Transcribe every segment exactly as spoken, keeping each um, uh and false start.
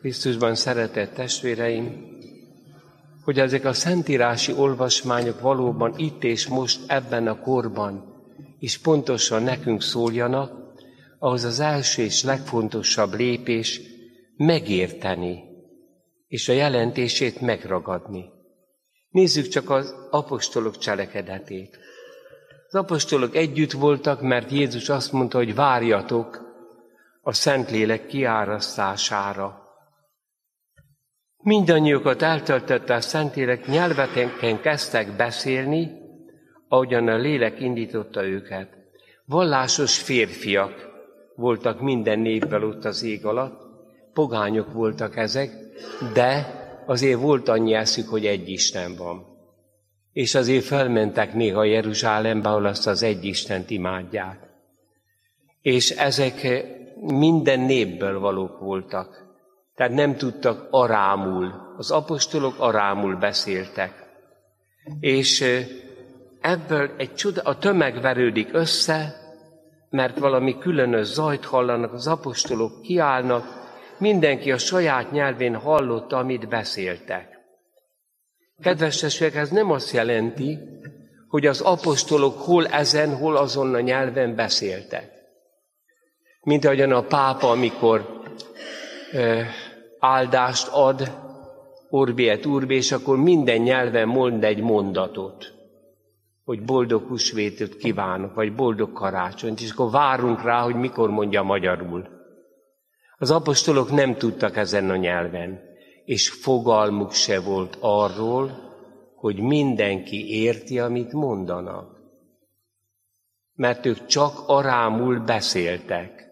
Krisztusban szeretett testvéreim, hogy ezek a szentírási olvasmányok valóban itt és most ebben a korban is pontosan nekünk szóljanak, ahhoz az első és legfontosabb lépés megérteni, és a jelentését megragadni. Nézzük csak az apostolok cselekedetét. Az apostolok együtt voltak, mert Jézus azt mondta, hogy várjatok a Szentlélek kiárasztására. Mindannyiukat eltöltötte a Szentlélek, nyelveken kezdtek beszélni, ahogyan a lélek indította őket. Vallásos férfiak voltak minden népből ott az ég alatt, pogányok voltak ezek, de azért volt annyi eszük, hogy egy Isten van. És azért felmentek néha Jeruzsálembe, ahol azt az egy Istent imádják. És ezek minden népből valók voltak. Tehát nem tudtak arámul. Az apostolok arámul beszéltek. És ebből egy csoda, a tömeg verődik össze, mert valami különös zajt hallanak, az apostolok kiállnak, mindenki a saját nyelvén hallotta, amit beszéltek. Kedves testvérek, ez nem azt jelenti, hogy az apostolok hol ezen, hol azon a nyelven beszéltek. Mint ahogyan a pápa, amikor ö, áldást ad, Urbi et Urbi, és akkor minden nyelven mond egy mondatot, hogy boldog húsvétot kívánok, vagy boldog karácsonyt, és akkor várunk rá, hogy mikor mondja magyarul. Az apostolok nem tudtak ezen a nyelven, és fogalmuk se volt arról, hogy mindenki érti, amit mondanak. Mert ők csak arámul beszéltek.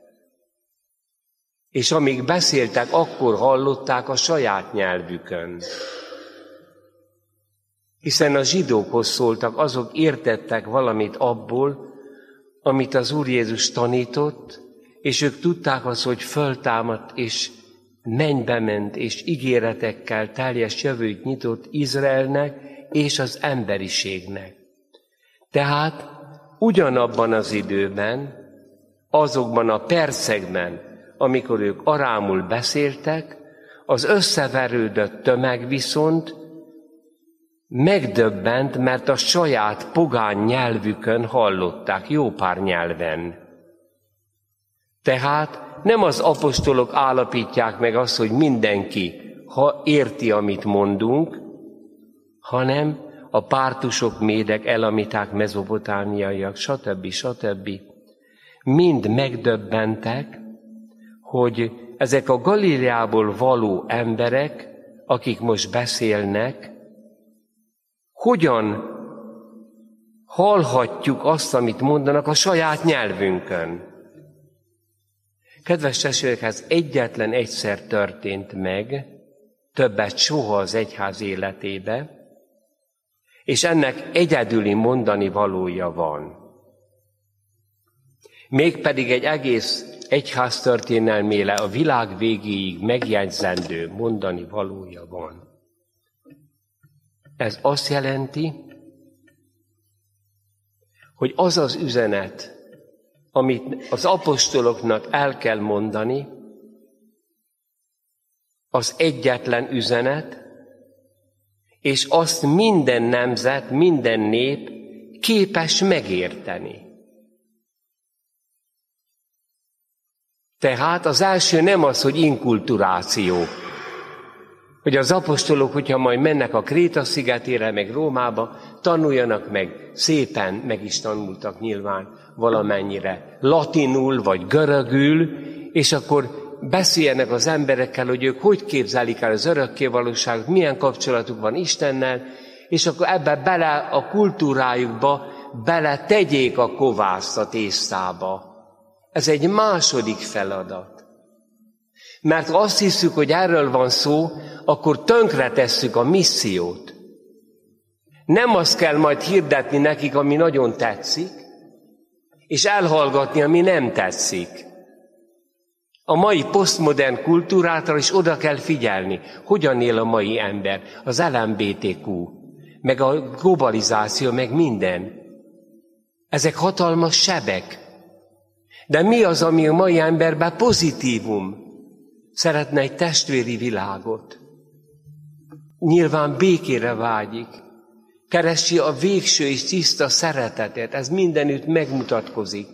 És amíg beszéltek, akkor hallották a saját nyelvükön. Hiszen a zsidókhoz szóltak, azok értettek valamit abból, amit az Úr Jézus tanított, és ők tudták azt, hogy föltámadt, és mennybe ment, és ígéretekkel teljes jövőt nyitott Izraelnek és az emberiségnek. Tehát ugyanabban az időben, azokban a percekben, amikor ők arámul beszéltek, az összeverődött tömeg viszont megdöbbent, mert a saját pogány nyelvükön hallották, jó pár nyelven. Tehát nem az apostolok állapítják meg azt, hogy mindenki ha érti, amit mondunk, hanem a pártusok, médek, elamiták, mezopotámiaiak, stb. stb. Mind megdöbbentek, hogy ezek a Galileából való emberek, akik most beszélnek, hogyan hallhatjuk azt, amit mondanak a saját nyelvünkön. Kedves testvérek, ez egyetlen egyszer történt meg, többet soha az egyház életébe, és ennek egyedüli mondani valója van. Mégpedig egy egész egyház történelmére a világ végéig megjegyzendő mondani valója van. Ez azt jelenti, hogy az az üzenet, amit az apostoloknak el kell mondani, az egyetlen üzenet, és azt minden nemzet, minden nép képes megérteni. Tehát az első nem az, hogy inkulturáció, hogy az apostolok, hogyha majd mennek a Kréta szigetére, meg Rómába, tanuljanak meg, szépen meg is tanultak nyilván valamennyire, latinul vagy görögül, és akkor beszéljenek az emberekkel, hogy ők hogy képzelik el az örökkévalóságot, milyen kapcsolatuk van Istennel, és akkor ebbe bele a kultúrájukba bele tegyék a kovászt a tésztába. Ez egy második feladat. Mert ha azt hiszük, hogy erről van szó, akkor tönkretesszük a missziót. Nem azt kell majd hirdetni nekik, ami nagyon tetszik, és elhallgatni, ami nem tetszik. A mai posztmodern kultúrátra is oda kell figyelni, hogyan él a mai ember, az el em bé té kú, meg a globalizáció, meg minden. Ezek hatalmas sebek. De mi az, ami a mai emberben pozitívum? Szeretne egy testvéri világot. Nyilván békére vágyik. Keresi a végső és tiszta szeretetet. Ez mindenütt megmutatkozik.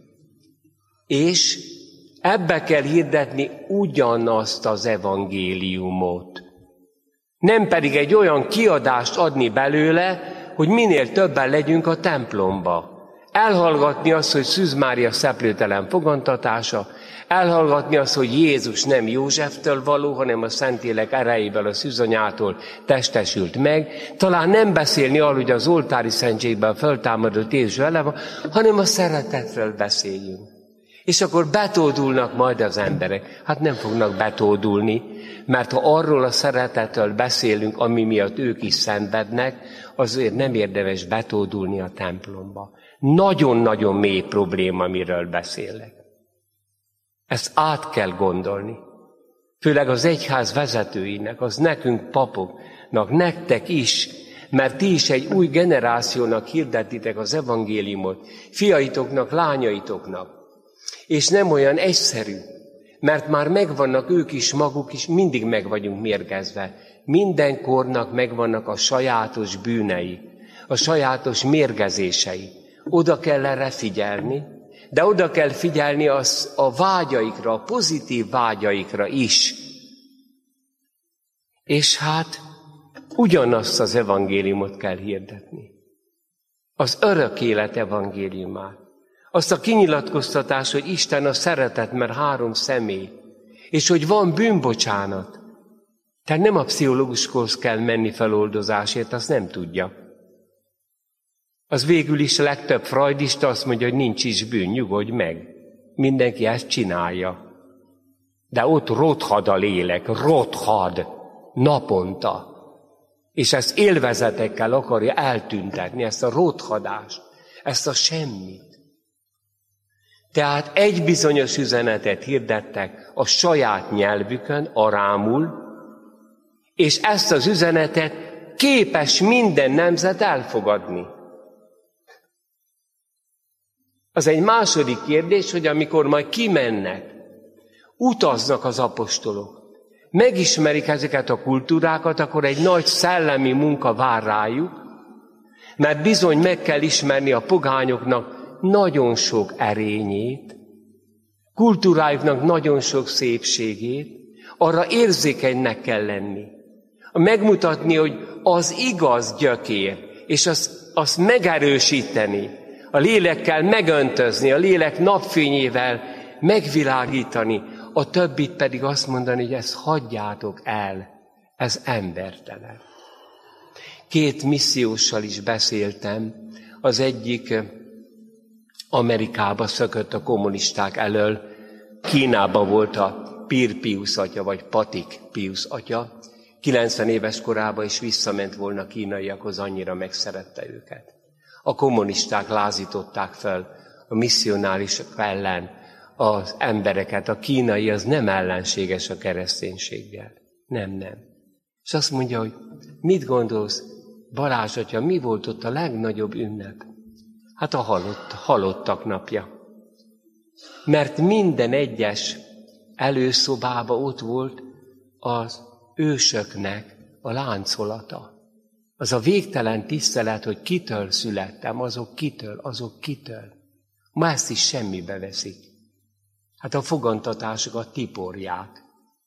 És ebbe kell hirdetni ugyanazt az evangéliumot. Nem pedig egy olyan kiadást adni belőle, hogy minél többen legyünk a templomba. Elhallgatni azt, hogy Szűz Mária szeplőtelen fogantatása, elhallgatni azt, hogy Jézus nem Józseftől való, hanem a Szentlélek erejéből, a szűzanyától testesült meg. Talán nem beszélni arról, hogy az oltári szentségben föltámadott Jézus vele van, hanem a szeretetről beszéljünk. És akkor betódulnak majd az emberek. Hát nem fognak betódulni, mert ha arról a szeretetről beszélünk, ami miatt ők is szenvednek, azért nem érdemes betódulni a templomba. Nagyon-nagyon mély probléma, amiről beszélek. Ezt át kell gondolni. Főleg az egyház vezetőinek, az nekünk papoknak, nektek is, mert ti is egy új generációnak hirdetitek az evangéliumot, fiaitoknak, lányaitoknak. És nem olyan egyszerű, mert már megvannak ők is, maguk is, mindig meg vagyunk mérgezve. Minden kornak megvannak a sajátos bűnei, a sajátos mérgezései. Oda kell erre figyelni, de oda kell figyelni az, a vágyaikra, a pozitív vágyaikra is. És hát ugyanazt az evangéliumot kell hirdetni. Az örök élet evangéliumát. Azt a kinyilatkoztatás, hogy Isten a szeretet, mert három személy, és hogy van bűnbocsánat. Tehát nem a pszichológushoz kell menni feloldozásért, azt nem tudja. Az végül is a legtöbb freudista azt mondja, hogy nincs is bűn, nyugodj meg. Mindenki ezt csinálja. De ott rothad a lélek, rothad naponta. És ezt élvezetekkel akarja eltüntetni, ezt a rothadást, ezt a semmit. Tehát egy bizonyos üzenetet hirdettek a saját nyelvükön, arámul, és ezt az üzenetet képes minden nemzet elfogadni. Az egy második kérdés, hogy amikor majd kimennek, utaznak az apostolok, megismerik ezeket a kultúrákat, akkor egy nagy szellemi munka vár rájuk, mert bizony meg kell ismerni a pogányoknak nagyon sok erényét, kultúrájuknak nagyon sok szépségét, arra érzékenynek kell lenni. Megmutatni, hogy az igaz gyökér, és azt, azt megerősíteni, a lélekkel megöntözni, a lélek napfényével megvilágítani, a többit pedig azt mondani, hogy ezt hagyjátok el, ez embertelen. Két misszióssal is beszéltem, az egyik Amerikába szökött a kommunisták elől, Kínában volt a Pír Piusz atya, vagy Patik Piusz atya, kilencven éves korában is visszament volna a kínaiakhoz, annyira megszerette őket. A kommunisták lázították fel a misszionárisok ellen az embereket. A kínai az nem ellenséges a kereszténységgel. Nem, nem. És azt mondja, hogy mit gondolsz, Balázs atya, mi volt ott a legnagyobb ünnep? Hát a halott, halottak napja. Mert minden egyes előszobában ott volt az ősöknek a láncolata. Az a végtelen tisztelet, hogy kitől születtem, azok kitől, azok kitől. Ma ezt is semmibe veszik. Hát a fogantatásokat tiporják.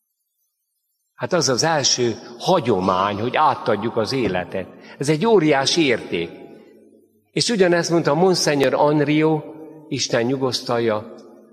Hát az az első hagyomány, hogy átadjuk az életet. Ez egy óriási érték. És ugyanezt mondta Monseigneur Anriot, Isten nyugosztalja,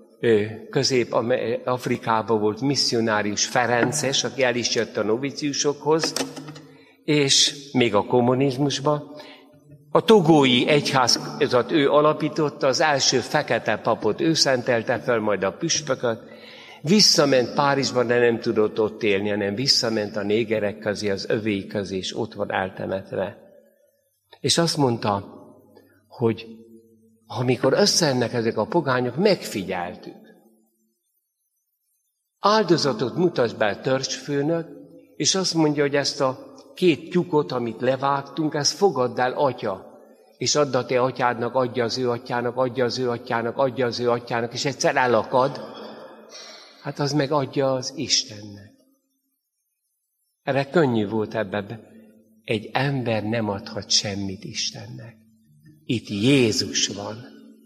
Közép-Afrikában volt misszionárius Ferences, aki el is jött a noviciusokhoz, és még a kommunizmusban. A togói egyházat ő alapította, az első fekete papot ő szentelte fel, majd a püspököt. Visszament Párizsba, de nem tudott ott élni, hanem visszament a négerek közé, az övéi közé, és ott van eltemetve. És azt mondta, hogy amikor összejönnek ezek a pogányok, megfigyeltük. Áldozatot mutasd be a törzsfőnök, és azt mondja, hogy ezt a két tyúkot, amit levágtunk, ezt fogadd el, atya, és add a te atyádnak, adja az ő atyának, adja az ő atyának, adja az ő atyának, és egyszer elakad, Hát az meg adja az Istennek. Erre könnyű volt ebben. Egy ember nem adhat semmit Istennek. Itt Jézus van.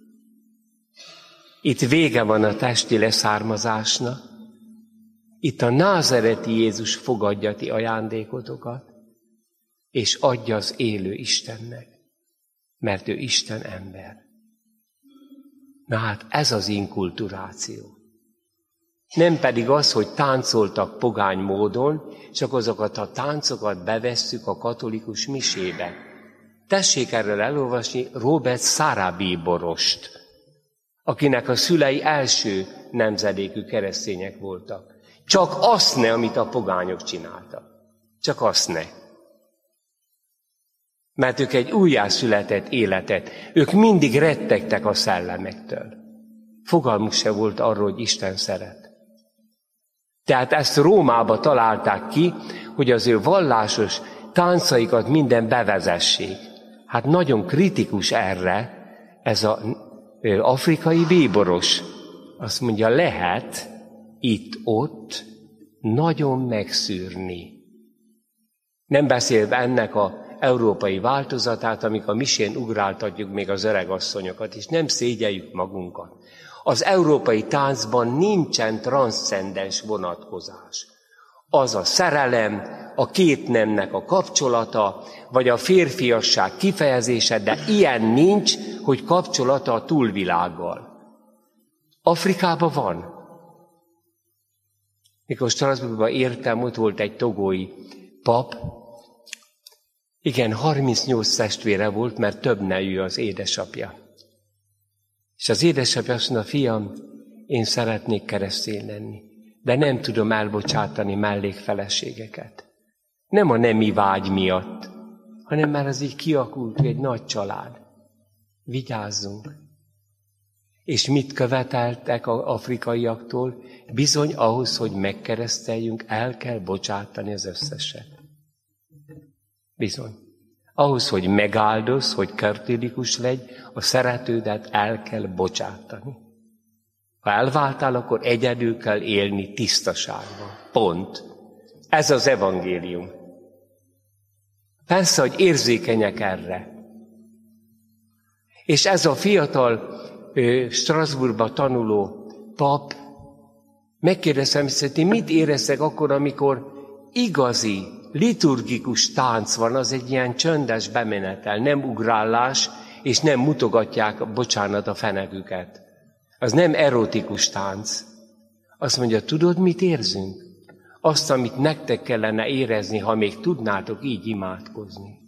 Itt vége van a testi leszármazásnak. Itt a názareti Jézus fogadja ti ajándékotokat, és adja az élő Istennek, mert ő Isten ember. Na hát ez az inkulturáció. Nem pedig az, hogy táncoltak pogány módon, csak azokat a táncokat bevesszük a katolikus misébe. Tessék erről elolvasni Robert Sarabíborost, akinek a szülei első nemzedékű keresztények voltak. Csak azt ne, amit a pogányok csináltak. Csak azt ne. Mert ők egy újjászületett életet, ők mindig rettegtek a szellemektől. Fogalmuk se volt arról, hogy Isten szeret. Tehát ezt Rómába találták ki, hogy az ő vallásos táncaikat minden bevezessék. Hát nagyon kritikus erre ez az afrikai bíboros. Azt mondja, lehet itt-ott nagyon megszűrni. Nem beszélve ennek az európai változatát, amik a misén ugráltatjuk még az öregasszonyokat, és nem szégyeljük magunkat. Az európai táncban nincsen transzcendens vonatkozás. Az a szerelem, a két nemnek a kapcsolata, vagy a férfiasság kifejezése, de ilyen nincs, hogy kapcsolata a túlvilággal. Afrikában van. Mikor Strasbourgba értem, ott volt egy togói pap, igen, harmincnyolc testvére volt, mert több nejű az édesapja. És az édesapja azt mondta, fiam, én szeretnék keresztény lenni, de nem tudom elbocsátani mellékfeleségeket. Nem a nemi vágy miatt, hanem már az így kiakult egy nagy család. Vigyázzunk. És mit követeltek az afrikaiaktól? Bizony ahhoz, hogy megkereszteljünk, el kell bocsátani az összeset. Bizony. Ahhoz, hogy megáldoz, hogy katolikus legy, a szeretődet el kell bocsátani. Ha elváltál, akkor egyedül kell élni tisztaságban. Pont. Ez az evangélium. Persze, hogy érzékenyek erre. És ez a fiatal Strasbourgba tanuló pap, megkérdeztem, hogy mit éreztek akkor, amikor igazi, liturgikus tánc van, az egy ilyen csöndes bemenetel, nem ugrálás, és nem mutogatják, bocsánat, a feneküket. Az nem erotikus tánc. Azt mondja, tudod, mit érzünk? Azt, amit nektek kellene érezni, ha még tudnátok így imádkozni.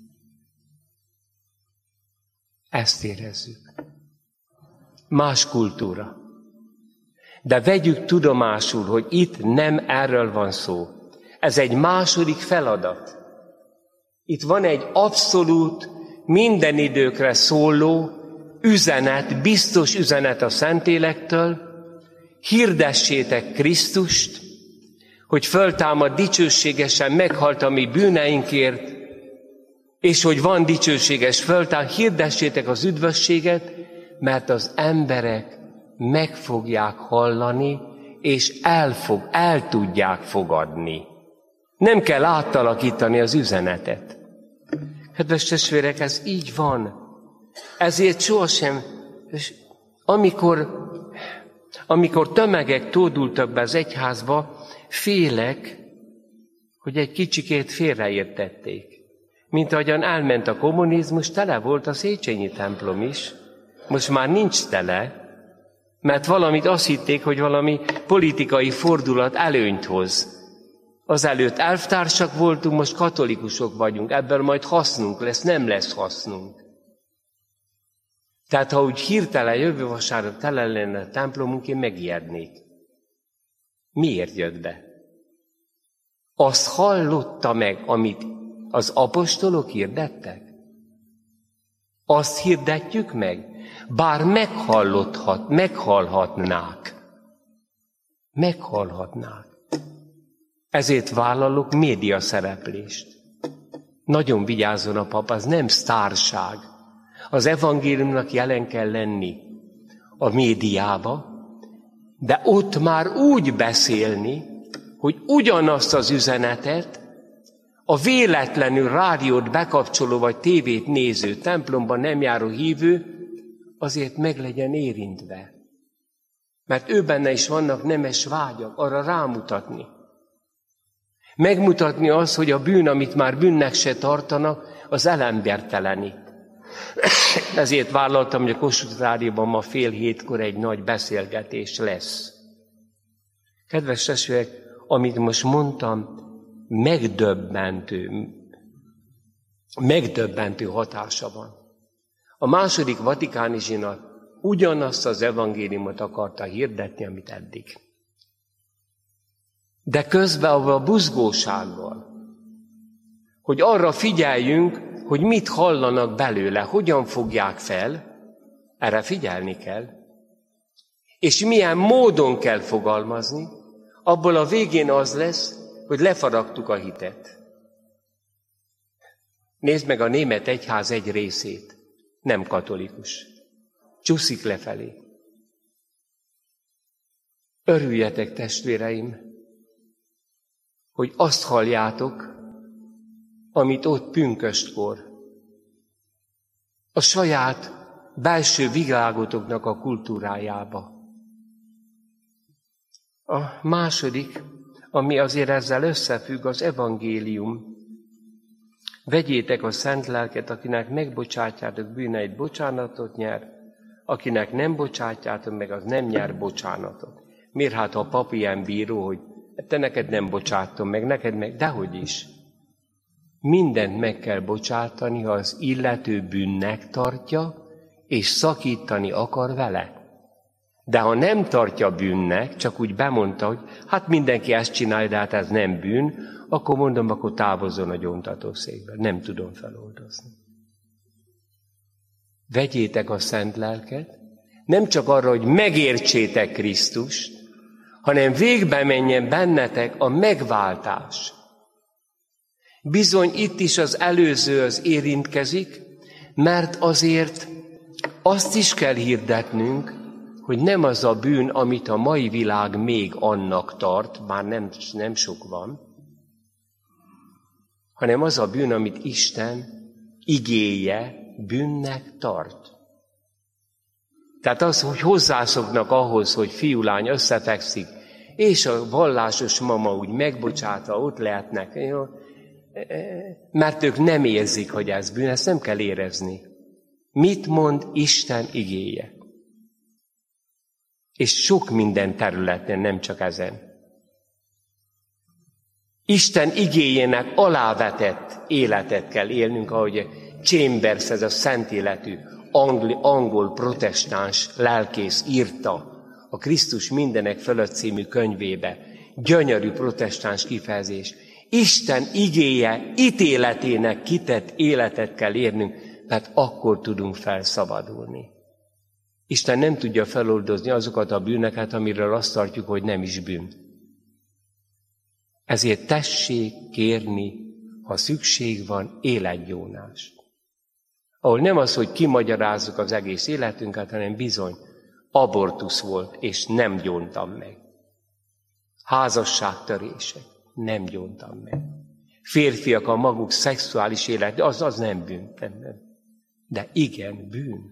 Ezt érezzük. Más kultúra. De vegyük tudomásul, hogy itt nem erről van szó. Ez egy második feladat. Itt van egy abszolút, minden időkre szóló üzenet, biztos üzenet a Szentélektől. Hirdessétek Krisztust, hogy föltámad dicsőségesen, meghalt a mi bűneinkért, és hogy van dicsőséges föltám, hirdessétek az üdvösséget, mert az emberek meg fogják hallani, és el, fog, el tudják fogadni. Nem kell átalakítani az üzenetet. Kedves testvérek, ez így van. Ezért sohasem, amikor, amikor tömegek tódultak be az egyházba, félek, hogy egy kicsikét félreértették. Mint ahogyan elment a kommunizmus, tele volt a Széchenyi templom is. Most már nincs tele, mert valamit azt hitték, hogy valami politikai fordulat előnyt hoz. Azelőtt elvtársak voltunk, most katolikusok vagyunk, ebből majd hasznunk lesz, nem lesz hasznunk. Tehát ha úgy hirtelen jövő vasárnap tele lenne a templomunk, én megijednék. Miért jött be? Azt hallotta meg, amit az apostolok hirdettek? Azt hirdetjük meg? Bár meghallothat, meghallhatnák. Meghallhatnák. Ezért vállalok média szereplést. Nagyon vigyázzon a pap, az nem sztárság. Az evangéliumnak jelen kell lenni a médiába, De ott már úgy beszélni, hogy ugyanazt az üzenetet a véletlenül rádiót bekapcsoló vagy tévét néző, templomban nem járó hívő azért meg legyen érintve. Mert ő benne is vannak nemes vágyak, arra rámutatni. Megmutatni azt, hogy a bűn, amit már bűnnek se tartanak, az elembertelenít. Ezért vállaltam, hogy a Kossuth Rádióban ma fél hétkor egy nagy beszélgetés lesz. Kedves testvérek, amit most mondtam, megdöbbentő, megdöbbentő hatása van. A második vatikáni zsinat ugyanazt az evangéliumot akarta hirdetni, amit eddig. De közben avval a buzgósággal, hogy arra figyeljünk, hogy mit hallanak belőle, hogyan fogják fel, erre figyelni kell, és milyen módon kell fogalmazni, abból a végén az lesz, hogy lefaragtuk a hitet. Nézd meg a német egyház egy részét, nem katolikus. Csúszik lefelé. Örüljetek, testvéreim, hogy azt halljátok, amit ott pünköstkor a saját belső világotoknak a kultúrájába. A második, ami azért ezzel összefügg, az evangélium. Vegyétek a szent lelket, akinek megbocsátjátok bűneit, bocsánatot nyer, akinek nem bocsátjátok meg, az nem nyer bocsánatot. Miért hát a pap ilyen bíró, hogy te neked nem bocsátom meg, neked meg, dehogy is. Mindent meg kell bocsátani, ha az illető bűnnek tartja, és szakítani akar vele. De ha nem tartja bűnnek, csak úgy bemondta, hogy hát mindenki ezt csinálja, de hát ez nem bűn, akkor mondom, akkor távozzon a gyóntatószékbe. Nem tudom feloldozni. Vegyétek a szent lelket, nem csak arra, hogy megértsétek Krisztust, hanem végbe menjen bennetek a megváltás. Bizony itt is az előző az érintkezik, mert azért azt is kell hirdetnünk, hogy nem az a bűn, amit a mai világ még annak tart, bár nem, nem sok van, hanem az a bűn, amit Isten igéje bűnnek tart. Tehát az, hogy hozzászoknak ahhoz, hogy fiú-lány összefekszik, és a vallásos mama úgy megbocsátva ott lehetnek, jó? Mert ők nem érzik, hogy ez bűn, ezt nem kell érezni. Mit mond Isten igéje? És sok minden területen, nem csak ezen. Isten igéjének alávetett életet kell élnünk, ahogy Chambers, ez a szent életű angol, angol protestáns lelkész írta a Krisztus mindenek fölött című könyvébe. Gyönyörű protestáns kifejezés. Isten igéje ítéletének kitett életet kell érnünk, mert akkor tudunk felszabadulni. Isten nem tudja feloldozni azokat a bűneket, amiről azt tartjuk, hogy nem is bűn. Ezért tessék kérni, ha szükség van, életgyónást. Ahol nem az, hogy kimagyarázzuk az egész életünket, hanem bizony abortusz volt, és nem gyóntam meg. Házasságtörések, nem gyóntam meg. Férfiak a maguk szexuális élet, de az, az nem bűn. Nem, nem. De igen, bűn.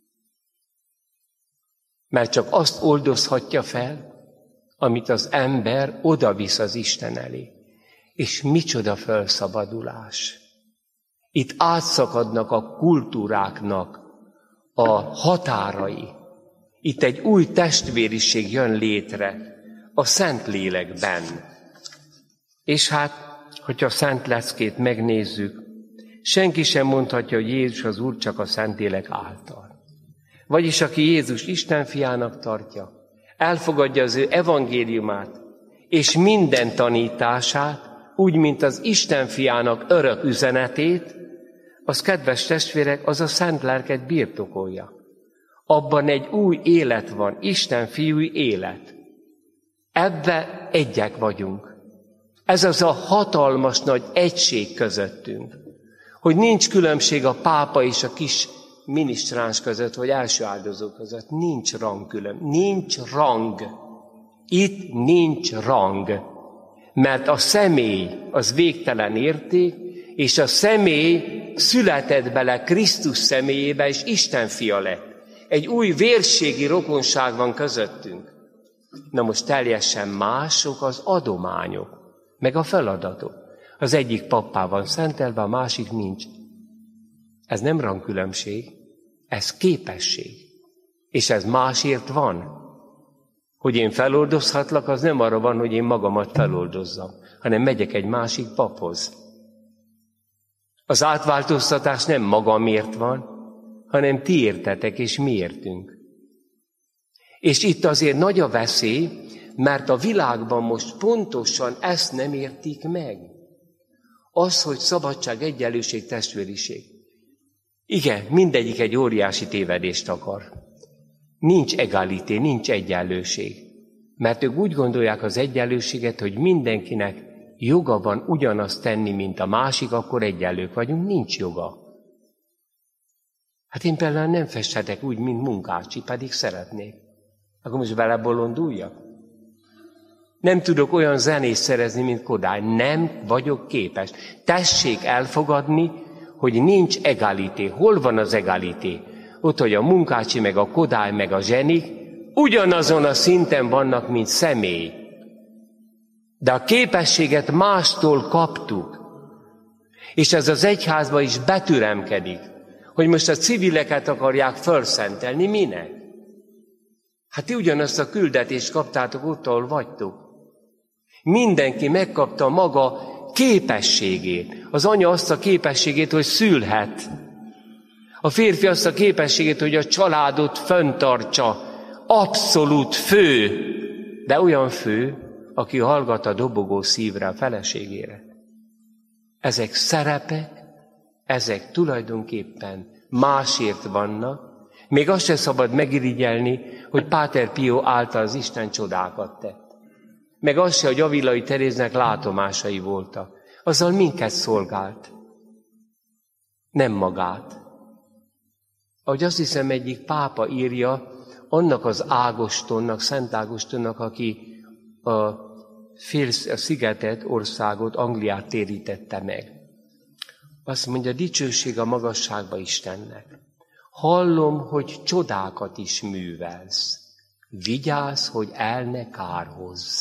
Mert csak azt oldozhatja fel, amit az ember odavisz az Isten elé. És micsoda felszabadulás. Itt átszakadnak a kultúráknak a határai. Itt egy új testvériség jön létre a Szentlélekben. És hát, hogyha a Szent Leckét megnézzük, senki sem mondhatja, hogy Jézus az Úr csak a Szentlélek által. Vagyis aki Jézus Isten fiának tartja, elfogadja az ő evangéliumát, és minden tanítását, úgy, mint az Isten fiának örök üzenetét, az, kedves testvérek, az a Szent Lelket birtokolja. Abban egy új élet van, Isten fiúi élet. Ebbe egyek vagyunk. Ez az a hatalmas nagy egység közöttünk, hogy nincs különbség a pápa és a kis minisztráns között, vagy első áldozó között. Nincs rangkülön, nincs rang. Itt nincs rang, mert a személy az végtelen érték, és a személy született bele Krisztus személyébe, és Isten fia lett. Egy új vérségi rokonság van közöttünk. Na most teljesen mások az adományok, meg a feladatok. Az egyik pappá van szentelve, a másik nincs. Ez nem rangkülönbség, ez képesség. És ez másért van. Hogy én feloldozhatlak, az nem arra van, hogy én magamat feloldozzam, hanem megyek egy másik paphoz. Az átváltoztatás nem magamért van, hanem ti értetek, és mi értünk. És itt azért nagy a veszély, mert a világban most pontosan ezt nem értik meg. Az, hogy szabadság, egyenlőség, testvériség. Igen, mindegyik egy óriási tévedést akar. Nincs egalité, nincs egyenlőség. Mert ők úgy gondolják az egyenlőséget, hogy mindenkinek joga van ugyanazt tenni, mint a másik, akkor egyenlők vagyunk, nincs joga. Hát én például nem festhetek úgy, mint munkácsi, pedig szeretnék. Akkor most belebolonduljak? Nem tudok olyan zenét szerezni, mint Kodály. Nem vagyok képes. Tessék elfogadni, hogy nincs egalité. Hol van az egalité? Ott, hogy a munkácsi, meg a Kodály, meg a zsenik ugyanazon a szinten vannak, mint személy. De a képességet mástól kaptuk. És ez az egyházba is betüremkedik, hogy most a civileket akarják felszentelni. Minek? Hát ti ugyanazt a küldetést kaptátok ott, ahol vagytok. Mindenki megkapta maga képességét. Az anya azt a képességét, hogy szülhet. A férfi azt a képességét, hogy a családot fenntartsa. Abszolút fő, de olyan fő, aki hallgat a dobogó szívre, a feleségére. Ezek szerepek, ezek tulajdonképpen másért vannak. Még azt se szabad megirigyelni, hogy Páter Pio által az Isten csodákat tett. Meg azt se, hogy Avilai Teréznek látomásai voltak. Azzal minket szolgált. Nem magát. Ahogy azt hiszem, egyik pápa írja, annak az Ágostonnak, Szent Ágostonnak, aki a, fél, a szigetet, országot, Angliát térítette meg. Azt mondja, dicsőség a magasságba Istennek. Hallom, hogy csodákat is művelsz. Vigyázz, hogy el ne kárhozz.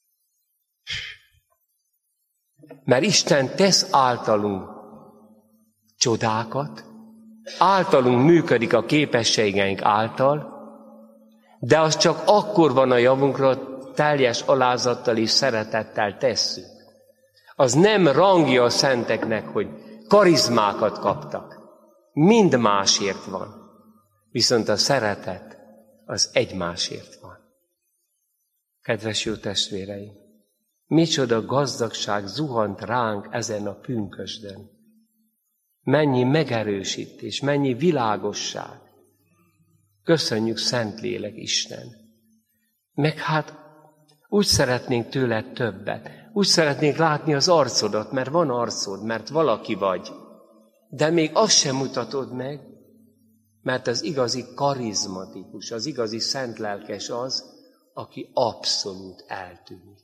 Mert Isten tesz általunk csodákat, általunk működik a képességeink által, de az csak akkor van a javunkra, teljes alázattal és szeretettel tesszük. Az nem rangja a szenteknek, hogy karizmákat kaptak. Mind másért van. Viszont a szeretet az egymásért van. Kedves jó testvéreim, micsoda gazdagság zuhant ránk ezen a pünkösdön. Mennyi megerősítés, mennyi világosság. Köszönjük, Szentlélek Isten. Meg hát úgy szeretnénk tőled többet. Úgy szeretnénk látni az arcodat, mert van arcod, mert valaki vagy. De még azt sem mutatod meg, mert az igazi karizmatikus, az igazi szentlelkes az, aki abszolút eltűnik.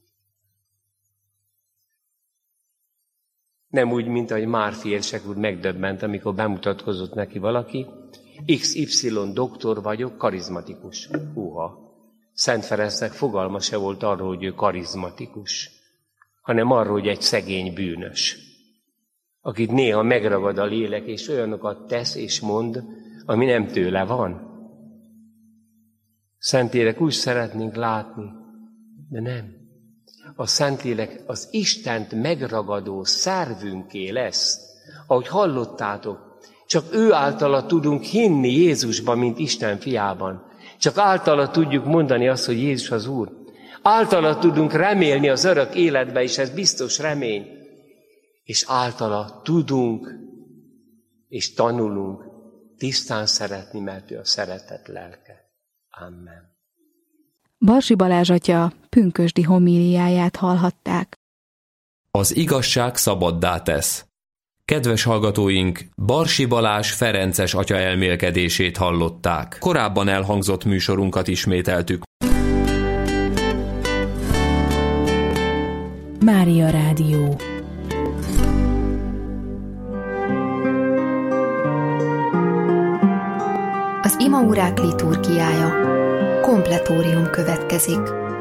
Nem úgy, mint ahogy Márfi érsek úr megdöbbent, amikor bemutatkozott neki valaki, iksz ipszilon doktor vagyok, karizmatikus. Húha! Szent Ferencnek fogalma se volt arról, hogy ő karizmatikus, hanem arról, hogy egy szegény bűnös, akit néha megragad a lélek, és olyanokat tesz és mond, ami nem tőle van. Szentlélek úgy szeretnénk látni, de nem. A Szentlélek az Istent megragadó szervünké lesz. Ahogy hallottátok, csak ő általa tudunk hinni Jézusban, mint Isten fiában. Csak általa tudjuk mondani azt, hogy Jézus az Úr. Általa tudunk remélni az örök életbe, és ez biztos remény. És általa tudunk és tanulunk tisztán szeretni, mert ő a szeretet lelke. Amen. Barsi Balázs atya pünkösdi homíliáját hallhatták. Az igazság szabaddá tesz. Kedves hallgatóink, Barsi Balázs ferences atya elmélkedését hallották. Korábban elhangzott műsorunkat ismételtük. Mária Rádió. Az imaórák liturgiája. Kompletórium következik.